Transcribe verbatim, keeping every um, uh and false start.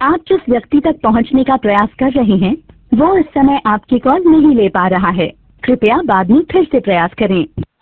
आप जिस व्यक्ति तक पहुंचने का प्रयास कर रहे हैं वो इस समय आपकी कॉल नहीं ले पा रहा है। कृपया बाद में फिर से प्रयास करें।